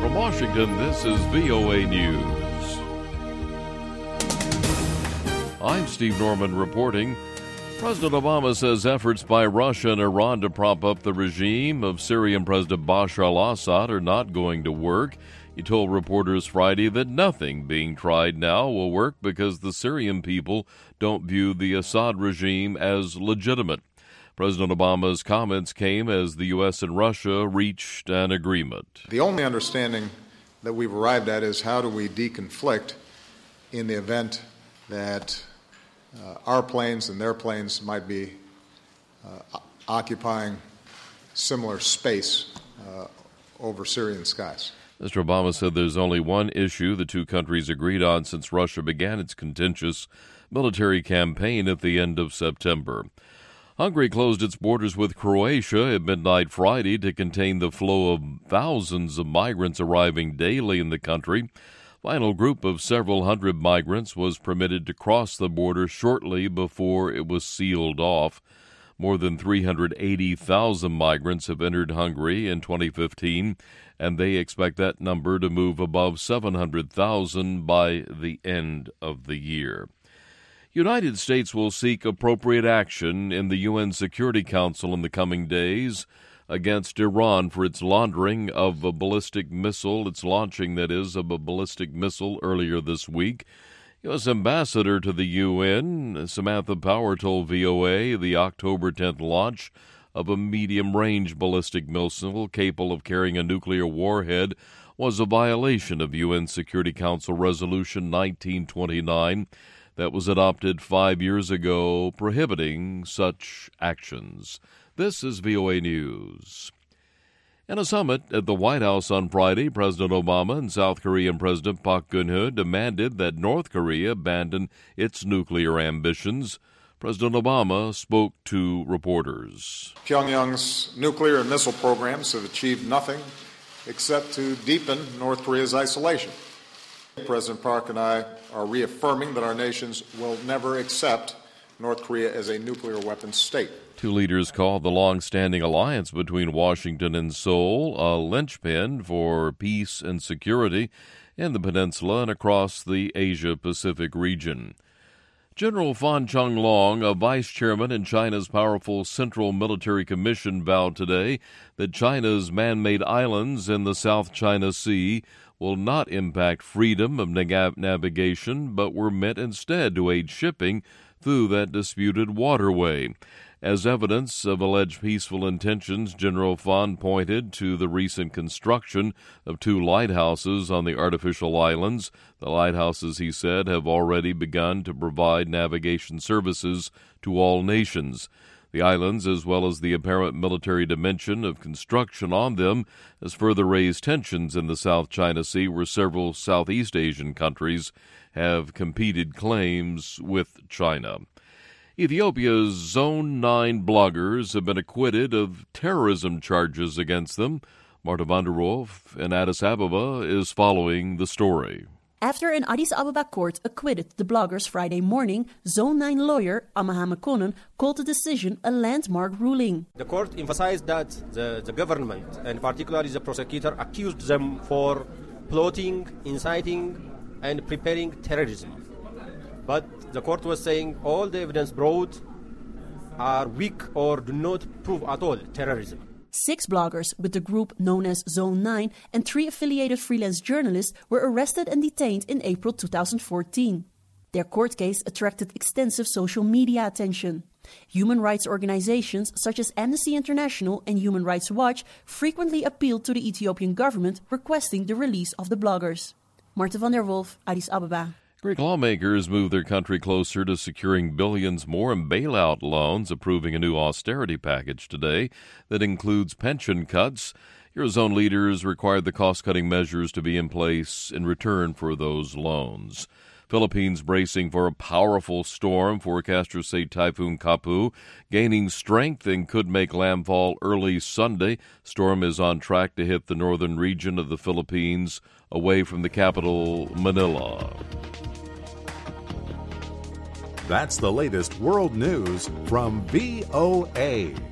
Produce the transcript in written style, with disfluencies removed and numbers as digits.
From Washington, this is VOA News. I'm Steve Norman reporting. President Obama says efforts by Russia and Iran to prop up the regime of Syrian President Bashar al-Assad are not going to work. He told reporters Friday that nothing being tried now will work because the Syrian people don't view the Assad regime as legitimate. President Obama's comments came as the U.S. and Russia reached an agreement. The only understanding that we've arrived at is how do we deconflict in the event that our planes and their planes might be occupying similar space over Syrian skies. Mr. Obama said there's only one issue the two countries agreed on since Russia began its contentious military campaign at the end of September. Hungary closed its borders with Croatia at midnight Friday to contain the flow of thousands of migrants arriving daily in the country. Final group of several hundred migrants was permitted to cross the border shortly before it was sealed off. More than 380,000 migrants have entered Hungary in 2015, and they expect that number to move above 700,000 by the end of the year. United States will seek appropriate action in the UN Security Council in the coming days against Iran for its laundering of a ballistic missile, its launching, that is, of a ballistic missile earlier this week. U.S. Ambassador to the UN, Samantha Power, told VOA the October 10th launch of a medium-range ballistic missile capable of carrying a nuclear warhead was a violation of UN Security Council Resolution 1929 that was adopted 5 years ago, prohibiting such actions. This is VOA News. In a summit at the White House on Friday, President Obama and South Korean President Park Geun-hye demanded that North Korea abandon its nuclear ambitions. President Obama spoke to reporters. Pyongyang's nuclear and missile programs have achieved nothing except to deepen North Korea's isolation. President Park and I are reaffirming that our nations will never accept North Korea as a nuclear weapons state. Two leaders called the long-standing alliance between Washington and Seoul a linchpin for peace and security in the peninsula and across the Asia-Pacific region. General Fan Changlong, a vice chairman in China's powerful Central Military Commission, vowed today that China's man-made islands in the South China Sea will not impact freedom of navigation, but were meant instead to aid shipping through that disputed waterway. As evidence of alleged peaceful intentions, General Fan pointed to the recent construction of two lighthouses on the artificial islands. The lighthouses, he said, have already begun to provide navigation services to all nations. The islands, as well as the apparent military dimension of construction on them, has further raised tensions in the South China Sea, where several Southeast Asian countries have competed claims with China. Ethiopia's Zone 9 bloggers have been acquitted of terrorism charges against them. Marta van der Wolf in Addis Ababa is following the story. After an Addis Ababa court acquitted the bloggers Friday morning, Zone 9 lawyer Amaha Mekonnen called the decision a landmark ruling. The court emphasized that the government, and particularly the prosecutor, accused them for plotting, inciting, and preparing terrorism. But the court was saying all the evidence brought are weak or do not prove at all terrorism. 6 bloggers with the group known as Zone 9 and 3 affiliated freelance journalists were arrested and detained in April 2014. Their court case attracted extensive social media attention. Human rights organizations such as Amnesty International and Human Rights Watch frequently appealed to the Ethiopian government requesting the release of the bloggers. Marta van der Wolf, Addis Ababa. Greek lawmakers moved their country closer to securing billions more in bailout loans, approving a new austerity package today that includes pension cuts. Eurozone leaders required the cost-cutting measures to be in place in return for those loans. Philippines bracing for a powerful storm. Forecasters say Typhoon Kapu gaining strength and could make landfall early Sunday. Storm is on track to hit the northern region of the Philippines away from the capital, Manila. That's the latest world news from VOA.